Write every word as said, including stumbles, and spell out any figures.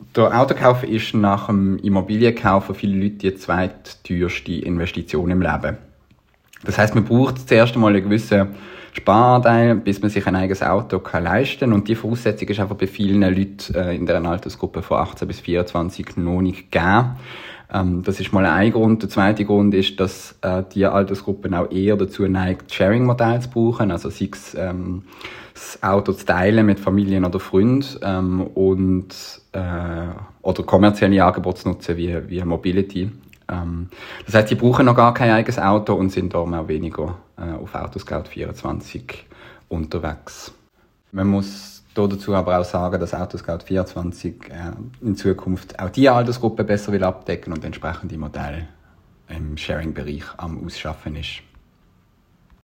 Der Autokauf ist nach dem Immobilienkauf für viele Leute die zweitteuerste Investition im Leben. Das heisst, man braucht zuerst einmal einen gewissen Sparanteil, bis man sich ein eigenes Auto kann leisten kann. Und die Voraussetzung ist einfach bei vielen Leuten äh, in der Altersgruppe von achtzehn bis vierundzwanzig noch nicht gegeben. Ähm, das ist mal ein Grund. Der zweite Grund ist, dass äh, die Altersgruppe auch eher dazu neigt, Sharing-Modelle zu brauchen. Also sei es ähm, das Auto zu teilen mit Familien oder Freunden ähm, und äh, oder kommerzielle Angebote zu nutzen wie, wie Mobility. Ähm, das heisst, die brauchen noch gar kein eigenes Auto und sind darum auch weniger äh, auf Autoscout vierundzwanzig unterwegs. Man muss dazu aber auch sagen, dass Autoscout vierundzwanzig äh, in Zukunft auch diese Altersgruppe besser will abdecken und entsprechende Modelle im Sharing-Bereich am Ausschaffen ist.